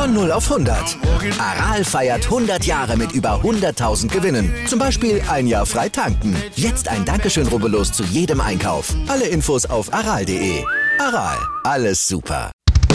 Von 0 auf 100. Aral feiert 100 Jahre mit über 100.000 Gewinnen. Zum Beispiel ein Jahr frei tanken. Jetzt ein Dankeschön, rubbellos zu jedem Einkauf. Alle Infos auf aral.de. Aral, alles super.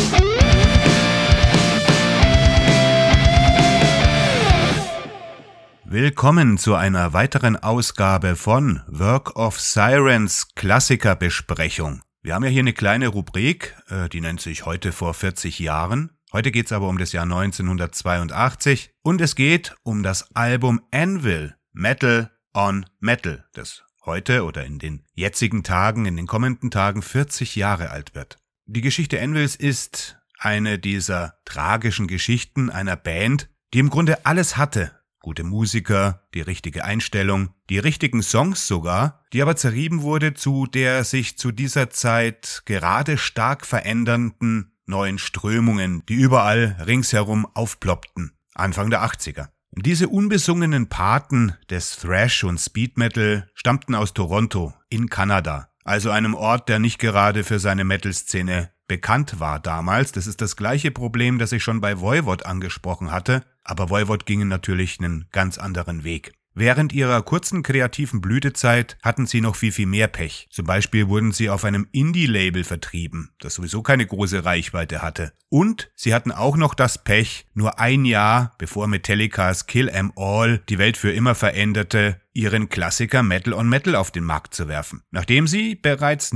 Willkommen zu einer weiteren Ausgabe von Work of Sirens Klassikerbesprechung. Wir haben ja hier eine kleine Rubrik, die nennt sich Heute vor 40 Jahren. Heute geht's aber um das Jahr 1982 und es geht um das Album Anvil, Metal on Metal, das heute oder in den jetzigen Tagen, in den kommenden Tagen 40 Jahre alt wird. Die Geschichte Anvils ist eine dieser tragischen Geschichten einer Band, die im Grunde alles hatte. Gute Musiker, die richtige Einstellung, die richtigen Songs sogar, die aber zerrieben wurde zu der sich zu dieser Zeit gerade stark verändernden neuen Strömungen, die überall ringsherum aufploppten, Anfang der 80er. Diese unbesungenen Paten des Thrash und Speed Metal stammten aus Toronto in Kanada, also einem Ort, der nicht gerade für seine Metal-Szene bekannt war damals. Das ist das gleiche Problem, das ich schon bei Voivod angesprochen hatte, aber Voivod gingen natürlich einen ganz anderen Weg. Während ihrer kurzen kreativen Blütezeit hatten sie noch viel mehr Pech. Zum Beispiel wurden sie auf einem Indie-Label vertrieben, das sowieso keine große Reichweite hatte. Und sie hatten auch noch das Pech, nur ein Jahr, bevor Metallicas Kill 'Em All die Welt für immer veränderte, ihren Klassiker Metal on Metal auf den Markt zu werfen. Nachdem sie bereits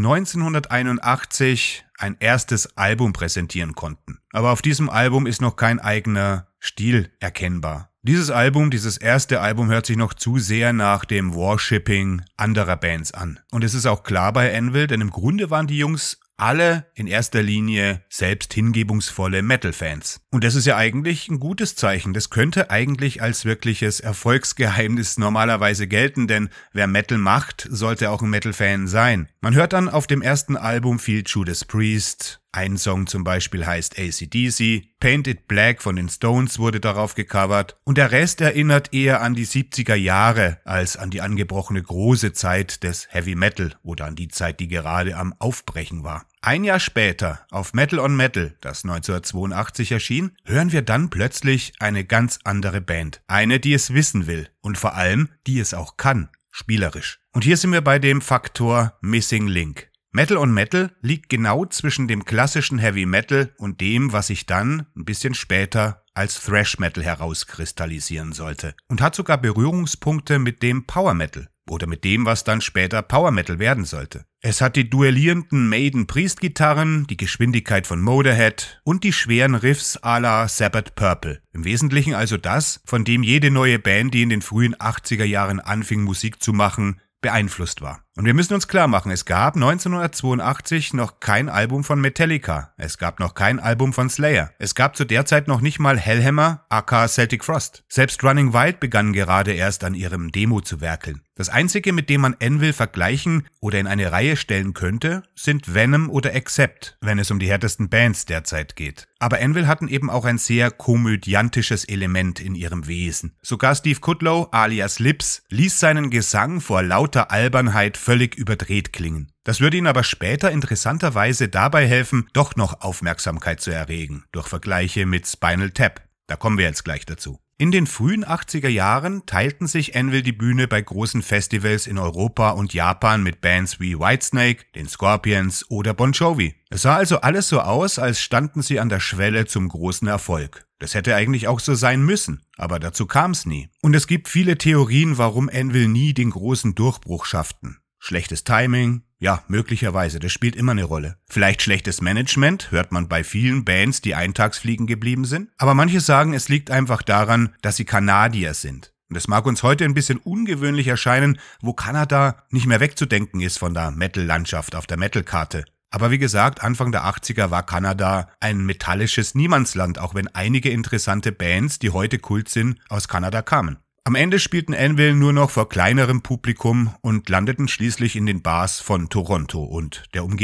1981 ein erstes Album präsentieren konnten. Aber auf diesem Album ist noch kein eigener Stil erkennbar. Dieses erste Album hört sich noch zu sehr nach dem Worshipping anderer Bands an. Und es ist auch klar bei Anvil, denn im Grunde waren die Jungs alle in erster Linie selbst hingebungsvolle Metal-Fans. Und das ist ja eigentlich ein gutes Zeichen. Das könnte eigentlich als wirkliches Erfolgsgeheimnis normalerweise gelten, denn wer Metal macht, sollte auch ein Metal-Fan sein. Man hört dann auf dem ersten Album viel Judas Priest. Ein Song zum Beispiel heißt AC/DC, Paint It Black von den Stones wurde darauf gecovert und der Rest erinnert eher an die 70er Jahre als an die angebrochene große Zeit des Heavy Metal oder an die Zeit, die gerade am Aufbrechen war. Ein Jahr später, auf Metal on Metal, das 1982 erschien, hören wir dann plötzlich eine ganz andere Band. Eine, die es wissen will und vor allem, die es auch kann, spielerisch. Und hier sind wir bei dem Faktor Missing Link. Metal on Metal liegt genau zwischen dem klassischen Heavy Metal und dem, was sich dann ein bisschen später als Thrash Metal herauskristallisieren sollte und hat sogar Berührungspunkte mit dem Power Metal oder mit dem, was dann später Power Metal werden sollte. Es hat die duellierenden Maiden-Priest-Gitarren, die Geschwindigkeit von Motorhead und die schweren Riffs à la Sabbath Purple. Im Wesentlichen also das, von dem jede neue Band, die in den frühen 80er Jahren anfing, Musik zu machen, beeinflusst war. Und wir müssen uns klar machen, es gab 1982 noch kein Album von Metallica, es gab noch kein Album von Slayer, es gab zu der Zeit noch nicht mal Hellhammer aka Celtic Frost. Selbst Running Wild begann gerade erst an ihrem Demo zu werkeln. Das Einzige, mit dem man Anvil vergleichen oder in eine Reihe stellen könnte, sind Venom oder Accept, wenn es um die härtesten Bands derzeit geht. Aber Anvil hatten eben auch ein sehr komödiantisches Element in ihrem Wesen. Sogar Steve Kudlow alias Lips ließ seinen Gesang vor lauter Albernheit völlig überdreht klingen. Das würde ihn aber später interessanterweise dabei helfen, doch noch Aufmerksamkeit zu erregen, durch Vergleiche mit Spinal Tap. Da kommen wir jetzt gleich dazu. In den frühen 80er Jahren teilten sich Anvil die Bühne bei großen Festivals in Europa und Japan mit Bands wie Whitesnake, den Scorpions oder Bon Jovi. Es sah also alles so aus, als standen sie an der Schwelle zum großen Erfolg. Das hätte eigentlich auch so sein müssen, aber dazu kam's nie. Und es gibt viele Theorien, warum Anvil nie den großen Durchbruch schafften. Schlechtes Timing? Ja, möglicherweise, das spielt immer eine Rolle. Vielleicht schlechtes Management, hört man bei vielen Bands, die eintagsfliegen geblieben sind. Aber manche sagen, es liegt einfach daran, dass sie Kanadier sind. Und es mag uns heute ein bisschen ungewöhnlich erscheinen, wo Kanada nicht mehr wegzudenken ist von der Metal-Landschaft auf der Metal-Karte. Aber wie gesagt, Anfang der 80er war Kanada ein metallisches Niemandsland, auch wenn einige interessante Bands, die heute Kult sind, aus Kanada kamen. Am Ende spielten Anvil nur noch vor kleinerem Publikum und landeten schließlich in den Bars von Toronto und der Umgebung.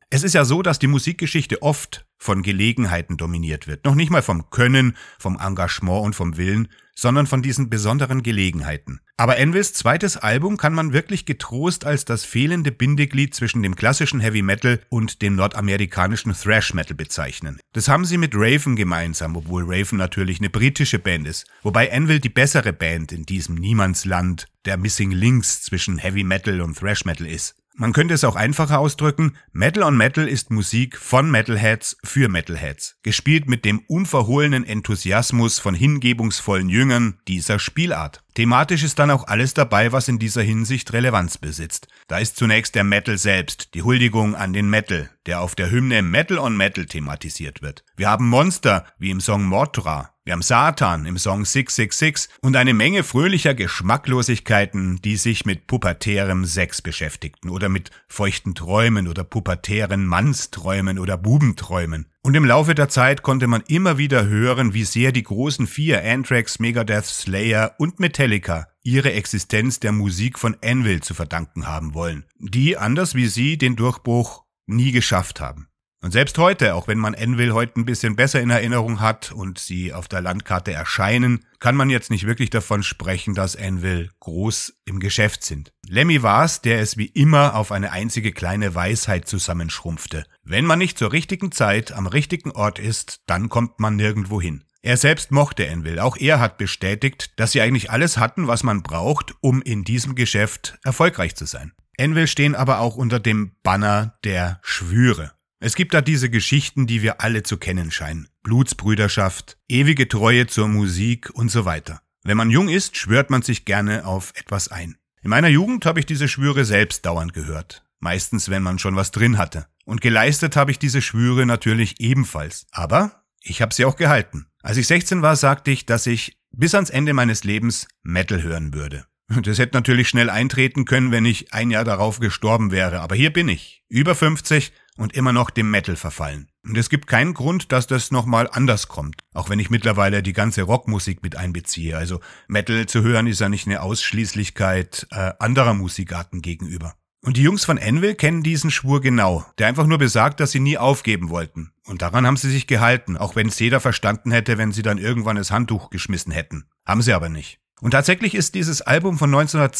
Es ist ja so, dass die Musikgeschichte oft von Gelegenheiten dominiert wird. Noch nicht mal vom Können, vom Engagement und vom Willen, sondern von diesen besonderen Gelegenheiten. Aber Anvils zweites Album kann man wirklich getrost als das fehlende Bindeglied zwischen dem klassischen Heavy Metal und dem nordamerikanischen Thrash Metal bezeichnen. Das haben sie mit Raven gemeinsam, obwohl Raven natürlich eine britische Band ist. Wobei Anvil die bessere Band in diesem Niemandsland der Missing Links zwischen Heavy Metal und Thrash Metal ist. Man könnte es auch einfacher ausdrücken, Metal on Metal ist Musik von Metalheads für Metalheads, gespielt mit dem unverhohlenen Enthusiasmus von hingebungsvollen Jüngern dieser Spielart. Thematisch ist dann auch alles dabei, was in dieser Hinsicht Relevanz besitzt. Da ist zunächst der Metal selbst, die Huldigung an den Metal, der auf der Hymne Metal on Metal thematisiert wird. Wir haben Monster, wie im Song Mothra. Wir haben Satan im Song 666 und eine Menge fröhlicher Geschmacklosigkeiten, die sich mit pubertärem Sex beschäftigten oder mit feuchten Träumen oder pubertären Mannsträumen oder Bubenträumen. Und im Laufe der Zeit konnte man immer wieder hören, wie sehr die großen vier Anthrax, Megadeth, Slayer und Metallica ihre Existenz der Musik von Anvil zu verdanken haben wollen, die, anders wie sie, den Durchbruch nie geschafft haben. Und selbst heute, auch wenn man Anvil heute ein bisschen besser in Erinnerung hat und sie auf der Landkarte erscheinen, kann man jetzt nicht wirklich davon sprechen, dass Anvil groß im Geschäft sind. Lemmy war's, der es wie immer auf eine einzige kleine Weisheit zusammenschrumpfte. Wenn man nicht zur richtigen Zeit am richtigen Ort ist, dann kommt man nirgendwo hin. Er selbst mochte Anvil. Auch er hat bestätigt, dass sie eigentlich alles hatten, was man braucht, um in diesem Geschäft erfolgreich zu sein. Anvil stehen aber auch unter dem Banner der Schwüre. Es gibt da diese Geschichten, die wir alle zu kennen scheinen. Blutsbrüderschaft, ewige Treue zur Musik und so weiter. Wenn man jung ist, schwört man sich gerne auf etwas ein. In meiner Jugend habe ich diese Schwüre selbst dauernd gehört. Meistens, wenn man schon was drin hatte. Und geleistet habe ich diese Schwüre natürlich ebenfalls. Aber ich habe sie auch gehalten. Als ich 16 war, sagte ich, dass ich bis ans Ende meines Lebens Metal hören würde. Das hätte natürlich schnell eintreten können, wenn ich ein Jahr darauf gestorben wäre. Aber hier bin ich, über 50 und immer noch dem Metal verfallen. Und es gibt keinen Grund, dass das nochmal anders kommt. Auch wenn ich mittlerweile die ganze Rockmusik mit einbeziehe. Also Metal zu hören ist ja nicht eine Ausschließlichkeit anderer Musikarten gegenüber. Und die Jungs von Anvil kennen diesen Schwur genau, der einfach nur besagt, dass sie nie aufgeben wollten. Und daran haben sie sich gehalten, auch wenn es jeder verstanden hätte, wenn sie dann irgendwann das Handtuch geschmissen hätten. Haben sie aber nicht. Und tatsächlich ist dieses Album von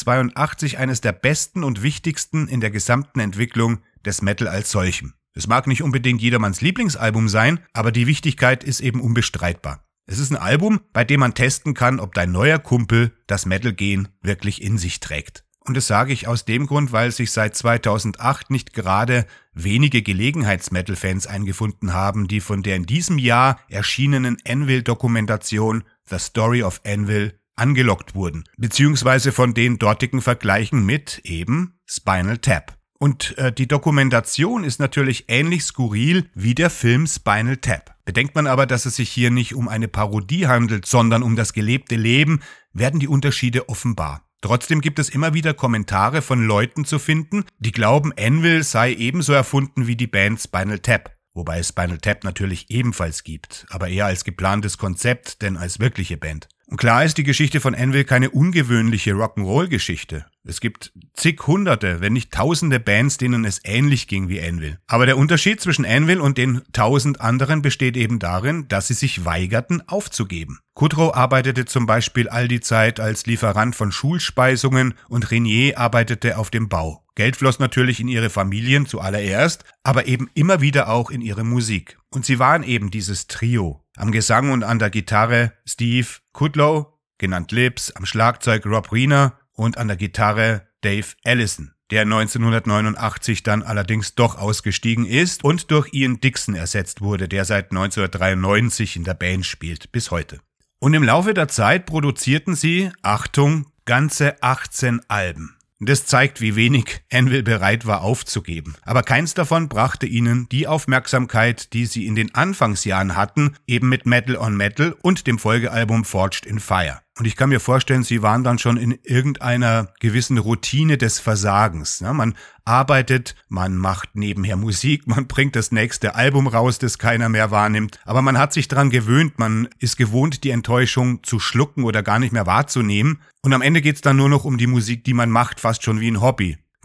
1982 eines der besten und wichtigsten in der gesamten Entwicklung des Metal als solchem. Es mag nicht unbedingt jedermanns Lieblingsalbum sein, aber die Wichtigkeit ist eben unbestreitbar. Es ist ein Album, bei dem man testen kann, ob dein neuer Kumpel das Metal-Gen wirklich in sich trägt. Und das sage ich aus dem Grund, weil sich seit 2008 nicht gerade wenige Gelegenheits-Metal-Fans eingefunden haben, die von der in diesem Jahr erschienenen Anvil-Dokumentation The Story of Anvil angelockt wurden, beziehungsweise von den dortigen Vergleichen mit eben Spinal Tap. Und die Dokumentation ist natürlich ähnlich skurril wie der Film Spinal Tap. Bedenkt man aber, dass es sich hier nicht um eine Parodie handelt, sondern um das gelebte Leben, werden die Unterschiede offenbar. Trotzdem gibt es immer wieder Kommentare von Leuten zu finden, die glauben, Anvil sei ebenso erfunden wie die Band Spinal Tap. Wobei es Spinal Tap natürlich ebenfalls gibt, aber eher als geplantes Konzept, denn als wirkliche Band. Und klar ist die Geschichte von Anvil keine ungewöhnliche Rock'n'Roll-Geschichte. Es gibt zig Hunderte, wenn nicht tausende Bands, denen es ähnlich ging wie Anvil. Aber der Unterschied zwischen Anvil und den 1000 anderen besteht eben darin, dass sie sich weigerten aufzugeben. Kudrow arbeitete zum Beispiel all die Zeit als Lieferant von Schulspeisungen und Renier arbeitete auf dem Bau. Geld floss natürlich in ihre Familien zuallererst, aber eben immer wieder auch in ihre Musik. Und sie waren eben dieses Trio. Am Gesang und an der Gitarre Steve Kudlow, genannt Lips, am Schlagzeug Rob Reiner und an der Gitarre Dave Ellison, der 1989 dann allerdings doch ausgestiegen ist und durch Ian Dixon ersetzt wurde, der seit 1993 in der Band spielt, bis heute. Und im Laufe der Zeit produzierten sie, Achtung, ganze 18 Alben. Das zeigt, wie wenig Anvil bereit war aufzugeben. Aber keins davon brachte ihnen die Aufmerksamkeit, die sie in den Anfangsjahren hatten, eben mit Metal on Metal und dem Folgealbum Forged in Fire. Und ich kann mir vorstellen, sie waren dann schon in irgendeiner gewissen Routine des Versagens. Man arbeitet, man macht nebenher Musik, man bringt das nächste Album raus, das keiner mehr wahrnimmt. Aber man hat sich dran gewöhnt, man ist gewohnt, die Enttäuschung zu schlucken oder gar nicht mehr wahrzunehmen. Und am Ende geht's dann nur noch um die Musik, die man macht, fast schon wie ein Hobby.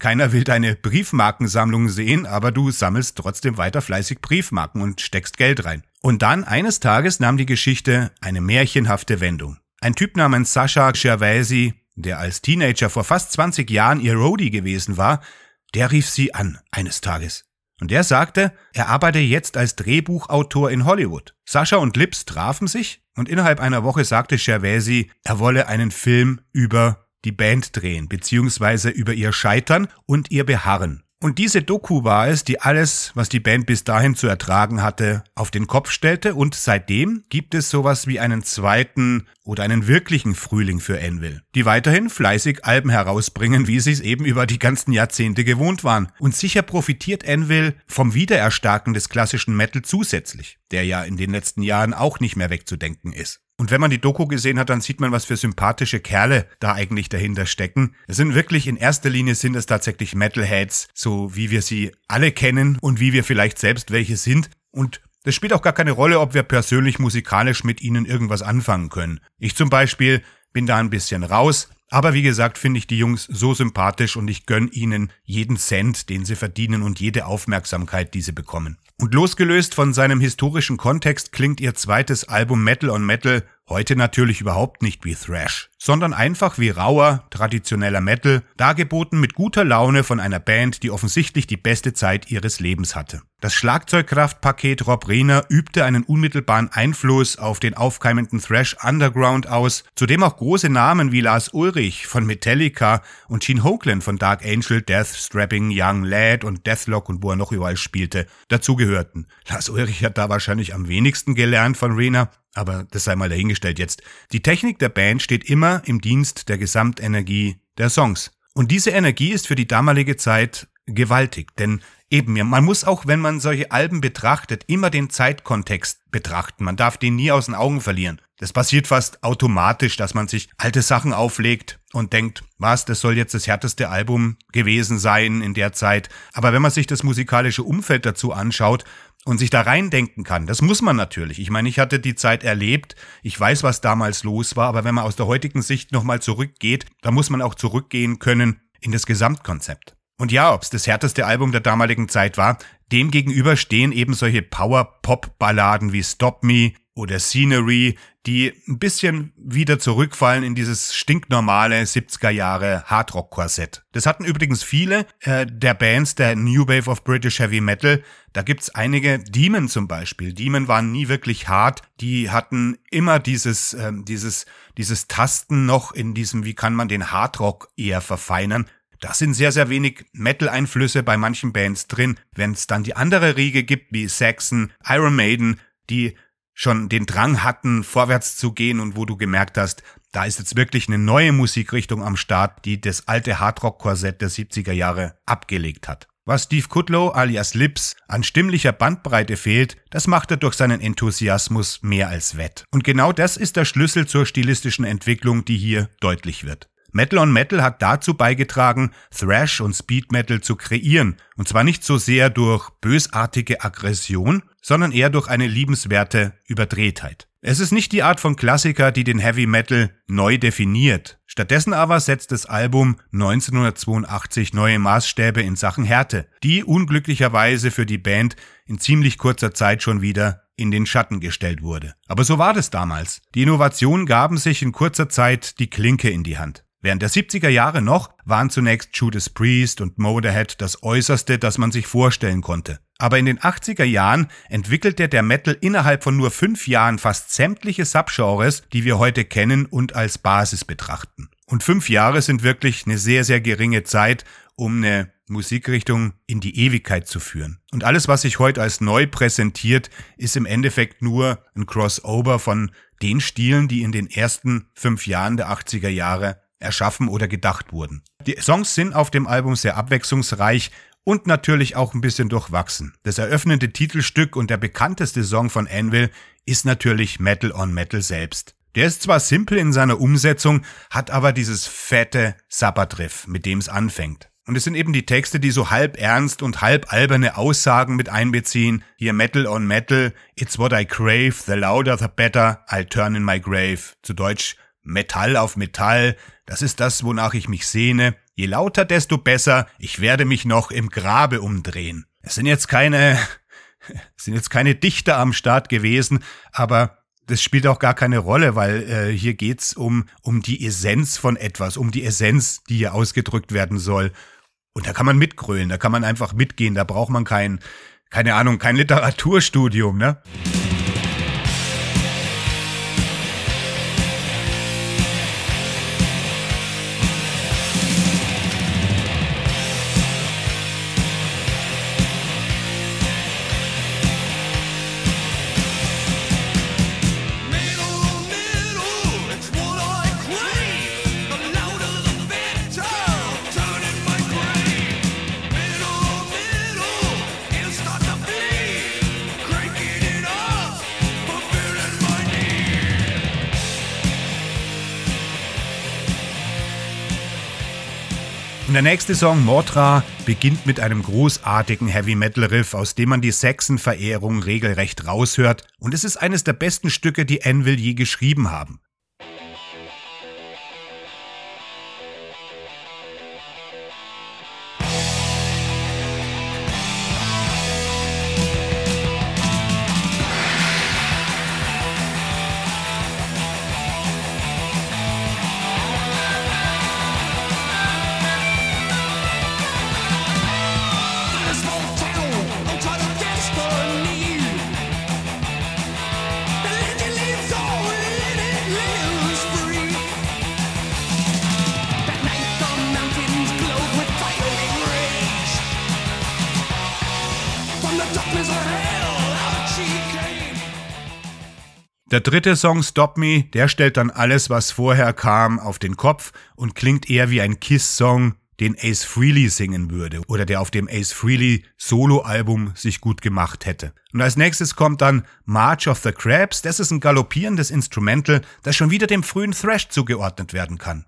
Keiner will deine Briefmarkensammlung sehen, aber du sammelst trotzdem weiter fleißig Briefmarken und steckst Geld rein. Und dann, eines Tages, nahm die Geschichte eine märchenhafte Wendung. Ein Typ namens Sasha Gervasi, der als Teenager vor fast 20 Jahren ihr Roadie gewesen war, der rief sie an, eines Tages. Und der sagte, er arbeite jetzt als Drehbuchautor in Hollywood. Sasha und Lips trafen sich und innerhalb einer Woche sagte Gervasi, er wolle einen Film über die Band drehen, beziehungsweise über ihr Scheitern und ihr Beharren. Und diese Doku war es, die alles, was die Band bis dahin zu ertragen hatte, auf den Kopf stellte, und seitdem gibt es sowas wie einen zweiten oder einen wirklichen Frühling für Anvil, die weiterhin fleißig Alben herausbringen, wie sie es eben über die ganzen Jahrzehnte gewohnt waren. Und sicher profitiert Anvil vom Wiedererstarken des klassischen Metal zusätzlich, der ja in den letzten Jahren auch nicht mehr wegzudenken ist. Und wenn man die Doku gesehen hat, dann sieht man, was für sympathische Kerle da eigentlich dahinter stecken. Es sind wirklich, in erster Linie sind es tatsächlich Metalheads, so wie wir sie alle kennen und wie wir vielleicht selbst welche sind. Und das spielt auch gar keine Rolle, ob wir persönlich musikalisch mit ihnen irgendwas anfangen können. Ich zum Beispiel bin da ein bisschen raus. Aber wie gesagt, finde ich die Jungs so sympathisch und ich gönne ihnen jeden Cent, den sie verdienen, und jede Aufmerksamkeit, die sie bekommen. Und losgelöst von seinem historischen Kontext klingt ihr zweites Album Metal on Metal heute natürlich überhaupt nicht wie Thrash, sondern einfach wie rauer, traditioneller Metal, dargeboten mit guter Laune von einer Band, die offensichtlich die beste Zeit ihres Lebens hatte. Das Schlagzeugkraftpaket Rob Reiner übte einen unmittelbaren Einfluss auf den aufkeimenden Thrash Underground aus, zu dem auch große Namen wie Lars Ulrich von Metallica und Gene Hoglan von Dark Angel, Death, Strapping Young Lad und Deathlock und wo er noch überall spielte, dazugehörten. Lars Ulrich hat da wahrscheinlich am wenigsten gelernt von Reiner, aber das sei mal dahingestellt jetzt. Die Technik der Band steht immer im Dienst der Gesamtenergie der Songs. Und diese Energie ist für die damalige Zeit gewaltig, denn eben, man muss auch, wenn man solche Alben betrachtet, immer den Zeitkontext betrachten. Man darf den nie aus den Augen verlieren. Das passiert fast automatisch, dass man sich alte Sachen auflegt und denkt, was, das soll jetzt das härteste Album gewesen sein in der Zeit. Aber wenn man sich das musikalische Umfeld dazu anschaut und sich da reindenken kann, das muss man natürlich. Ich meine, ich hatte die Zeit erlebt, ich weiß, was damals los war, aber wenn man aus der heutigen Sicht nochmal zurückgeht, dann muss man auch zurückgehen können in das Gesamtkonzept. Und ja, ob es das härteste Album der damaligen Zeit war, dem gegenüber stehen eben solche Power-Pop-Balladen wie Stop Me oder Scenery, die ein bisschen wieder zurückfallen in dieses stinknormale 70er Jahre Hardrock-Korsett. Das hatten übrigens viele der Bands der New Wave of British Heavy Metal. Da gibt's einige, Demon zum Beispiel. Demon waren nie wirklich hart. Die hatten immer dieses Tasten noch in diesem, wie kann man den Hardrock eher verfeinern. Da sind sehr, sehr wenig Metal-Einflüsse bei manchen Bands drin. Wenn es dann die andere Riege gibt, wie Saxon, Iron Maiden, die schon den Drang hatten, vorwärts zu gehen und wo du gemerkt hast, da ist jetzt wirklich eine neue Musikrichtung am Start, die das alte Hardrock-Korsett der 70er Jahre abgelegt hat. Was Steve Kudlow alias Lips an stimmlicher Bandbreite fehlt, das macht er durch seinen Enthusiasmus mehr als wett. Und genau das ist der Schlüssel zur stilistischen Entwicklung, die hier deutlich wird. Metal on Metal hat dazu beigetragen, Thrash und Speed Metal zu kreieren. Und zwar nicht so sehr durch bösartige Aggression, sondern eher durch eine liebenswerte Überdrehtheit. Es ist nicht die Art von Klassiker, die den Heavy Metal neu definiert. Stattdessen aber setzt das Album 1982 neue Maßstäbe in Sachen Härte, die unglücklicherweise für die Band in ziemlich kurzer Zeit schon wieder in den Schatten gestellt wurde. Aber so war das damals. Die Innovationen gaben sich in kurzer Zeit die Klinke in die Hand. Während der 70er Jahre noch waren zunächst Judas Priest und Motorhead das Äußerste, das man sich vorstellen konnte. Aber in den 80er Jahren entwickelte der Metal innerhalb von nur 5 Jahren fast sämtliche Subgenres, die wir heute kennen und als Basis betrachten. Und 5 Jahre sind wirklich eine sehr, sehr geringe Zeit, um eine Musikrichtung in die Ewigkeit zu führen. Und alles, was sich heute als neu präsentiert, ist im Endeffekt nur ein Crossover von den Stilen, die in den ersten 5 Jahren der 80er Jahre erschaffen oder gedacht wurden. Die Songs sind auf dem Album sehr abwechslungsreich und natürlich auch ein bisschen durchwachsen. Das eröffnende Titelstück und der bekannteste Song von Anvil ist natürlich Metal on Metal selbst. Der ist zwar simpel in seiner Umsetzung, hat aber dieses fette Sabbath-Riff, mit dem es anfängt. Und es sind eben die Texte, die so halb ernst und halb alberne Aussagen mit einbeziehen. Hier Metal on Metal, it's what I crave, the louder the better, I'll turn in my grave. Zu Deutsch Metall auf Metall, das ist das, wonach ich mich sehne. Je lauter, desto besser, ich werde mich noch im Grabe umdrehen. Es sind jetzt keine Dichter am Start gewesen, aber das spielt auch gar keine Rolle, weil hier geht's um die Essenz von etwas, um die Essenz, die hier ausgedrückt werden soll. Und da kann man mitgrölen, da kann man einfach mitgehen, da braucht man kein Literaturstudium, ne? Und der nächste Song, Mothra, beginnt mit einem großartigen Heavy-Metal-Riff, aus dem man die Saxon-Verehrung regelrecht raushört. Und es ist eines der besten Stücke, die Anvil je geschrieben haben. Der dritte Song, Stop Me, der stellt dann alles, was vorher kam, auf den Kopf und klingt eher wie ein Kiss-Song, den Ace Frehley singen würde oder der auf dem Ace Frehley Solo-Album sich gut gemacht hätte. Und als nächstes kommt dann March of the Crabs. Das ist ein galoppierendes Instrumental, das schon wieder dem frühen Thrash zugeordnet werden kann.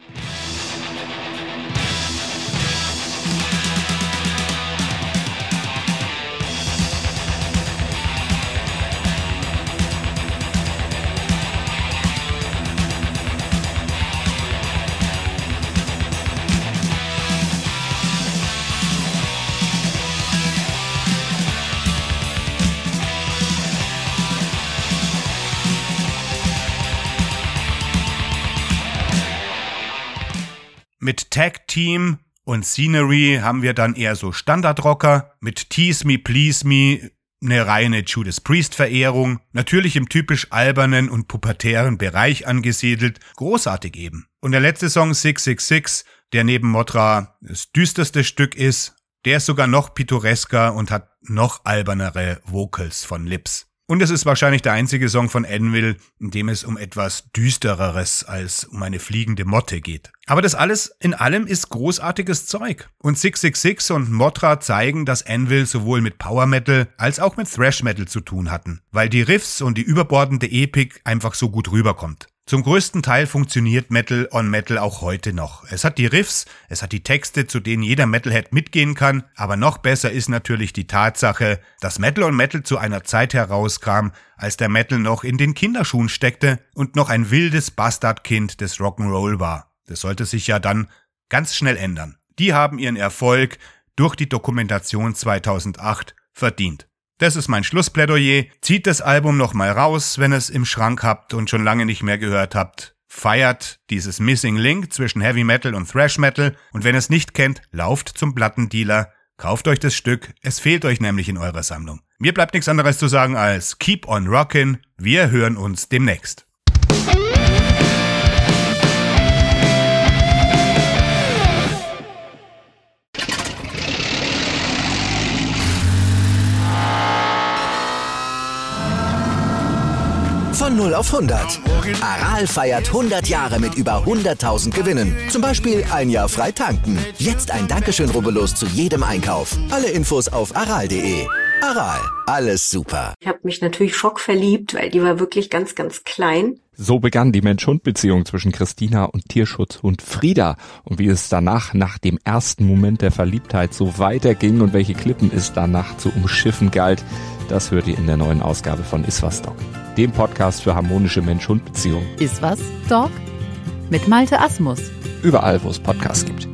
Mit Tag Team und Scenery haben wir dann eher so Standardrocker, mit Tease Me, Please Me eine reine Judas Priest-Verehrung, natürlich im typisch albernen und pubertären Bereich angesiedelt, großartig eben. Und der letzte Song 666, der neben Mothra das düsterste Stück ist, der ist sogar noch pittoresker und hat noch albernere Vocals von Lips. Und es ist wahrscheinlich der einzige Song von Anvil, in dem es um etwas Düstereres als um eine fliegende Motte geht. Aber das alles in allem ist großartiges Zeug. Und 666 und Mothra zeigen, dass Anvil sowohl mit Power Metal als auch mit Thrash Metal zu tun hatten, weil die Riffs und die überbordende Epik einfach so gut rüberkommt. Zum größten Teil funktioniert Metal on Metal auch heute noch. Es hat die Riffs, es hat die Texte, zu denen jeder Metalhead mitgehen kann, aber noch besser ist natürlich die Tatsache, dass Metal on Metal zu einer Zeit herauskam, als der Metal noch in den Kinderschuhen steckte und noch ein wildes Bastardkind des Rock'n'Roll war. Das sollte sich ja dann ganz schnell ändern. Die haben ihren Erfolg durch die Dokumentation 2008 verdient. Das ist mein Schlussplädoyer. Zieht das Album nochmal raus, wenn ihr es im Schrank habt und schon lange nicht mehr gehört habt. Feiert dieses Missing Link zwischen Heavy Metal und Thrash Metal. Und wenn ihr es nicht kennt, lauft zum Plattendealer. Kauft euch das Stück. Es fehlt euch nämlich in eurer Sammlung. Mir bleibt nichts anderes zu sagen als Keep on Rockin'. Wir hören uns demnächst. Von 0 auf 100. Aral feiert 100 Jahre mit über 100.000 Gewinnen. Zum Beispiel ein Jahr frei tanken. Jetzt ein Dankeschön, rubbellos zu jedem Einkauf. Alle Infos auf aral.de. Aral, alles super. Ich habe mich natürlich schockverliebt, weil die war wirklich ganz, ganz klein. So begann die Mensch-Hund-Beziehung zwischen Christina und Tierschutzhund Frieda. Und wie es danach, nach dem ersten Moment der Verliebtheit, so weiterging und welche Klippen es danach zu umschiffen galt, das hört ihr in der neuen Ausgabe von Iswas Dog, dem Podcast für harmonische Mensch-Hund-Beziehungen. Iswas Dog? Mit Malte Asmus. Überall, wo es Podcasts gibt.